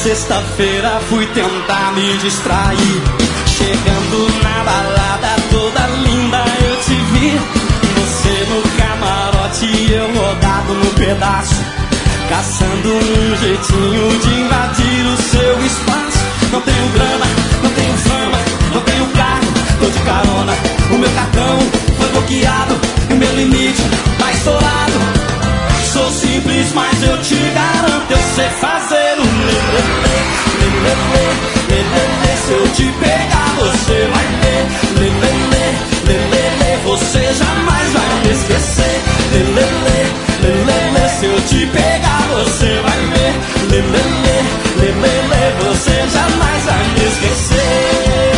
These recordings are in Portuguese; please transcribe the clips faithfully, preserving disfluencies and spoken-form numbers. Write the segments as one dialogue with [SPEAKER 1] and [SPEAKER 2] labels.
[SPEAKER 1] sexta-feira fui tentar me distrair. Chegando na balada toda linda eu te vi. Você no camarote e eu rodado no pedaço, caçando um jeitinho de invadir o seu espaço. Não tenho grana, não tenho fama, não tenho carro, tô de carona. O meu cartão foi bloqueado e o meu limite tá estourado. Sou simples, mas eu te garanto, eu sei fazer um lelele, lelele, lelele. Se eu te pegar, você vai ver. Lelele, lelele, você jamais vai me esquecer. Lelele, lelele, se eu te pegar, você vai ver. Lelele, lelele, você jamais vai me esquecer.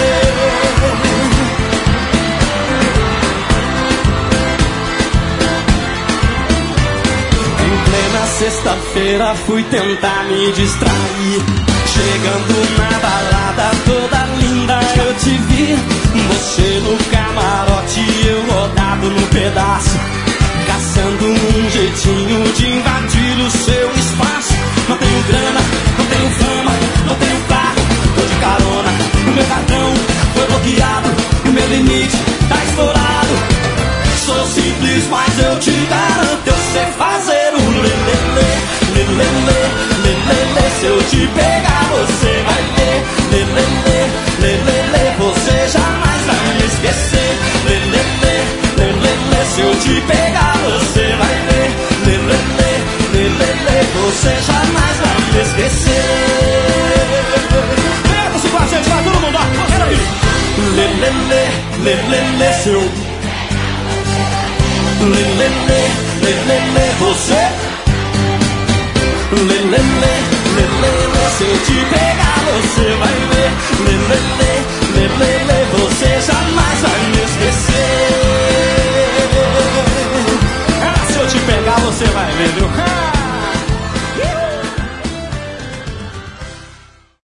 [SPEAKER 1] Sexta-feira fui tentar me distrair. Chegando na balada toda linda eu te vi. Você no camarote e eu rodado no pedaço, caçando um jeitinho de invadir o seu espaço. Não tenho grana, não tenho fama, não tenho carro, tô de carona. O meu cartão foi bloqueado e o meu limite tá estourado. Sou simples, mas eu te garanto, eu sei fazer um lelele, lelele, lelele. Se eu te pegar, você vai ver. Lelele, lelele, você jamais vai me esquecer. Lelele, lelele, se eu te pegar, você vai ver. Lelele, lelele, você jamais vai me esquecer. Pega-se com a gente, vai todo mundo, ó, peraí. Lelele, lelele, se eu lelele, lelele, você. Lelele, lelele, se eu te pegar, você